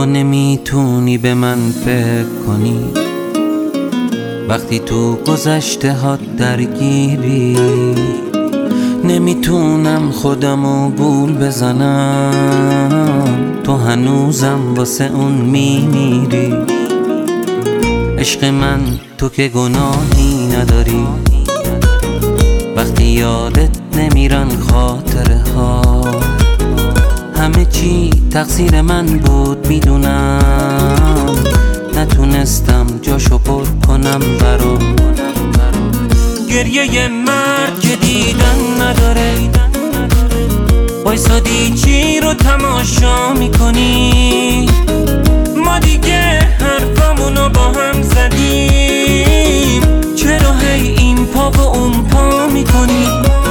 نمیتونی به من فکر کنی وقتی تو گذشته ها درگیری. نمیتونم خودمو گول بزنم، تو هنوزم واسه اون میمیری. عشق من تو که گناهی نداری، وقتی یادت نمیرن خاطره ها. همه چی تقصیر من بود میدونم، نتونستم جاشو پر کنم برام. گریه مرد که دیدن نداره، وایسادی چی رو تماشا میکنی؟ ما دیگه حرفمونو با هم زدیم، چرا هی این پا و اون پا میکنی؟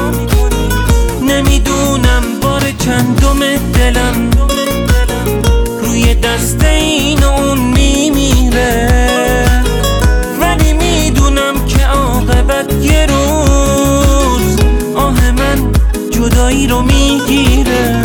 نمیدونم بار چندم دلم روی دست این و اون میمیره، ولی میدونم که عاقبت یه روز آه من جدایی رو میگیره.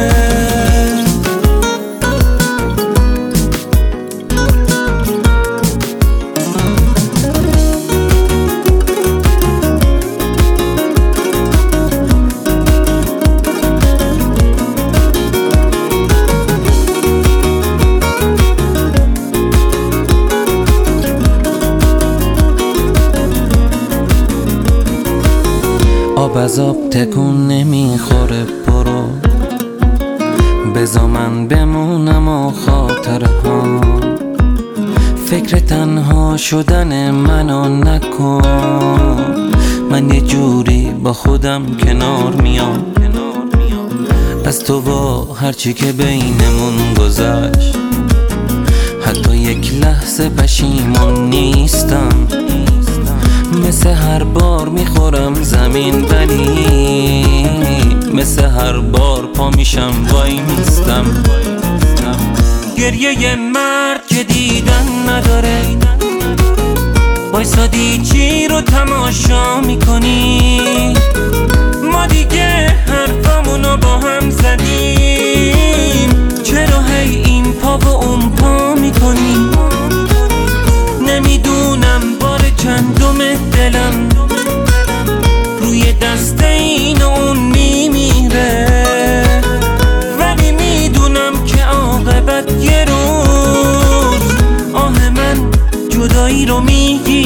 آب از آب تکون نمیخوره، برو بذار من بمونم و خاطره ها. فکر تنها شدن منو نکن، من یه جوری با خودم کنار میام. از تو و هرچی که بینمون گذشت، حتی یک لحظه پشیمون نیستم. مثل هر بار میخورم زمین، ولی مثل هر بار پا میشم وای میستم. گریه مرد که دیدن نداره، وایسادی چی رو تماشا میکنی؟ ما دیگه حرفمونو با هم زدیم، چرا هی این پا و اون پا میکنی؟ نمیدونم بار چندم دلم روی دست این و اون میمیره، ولی میدونم که عاقبت یه روز آه من جدایی رو میگیره.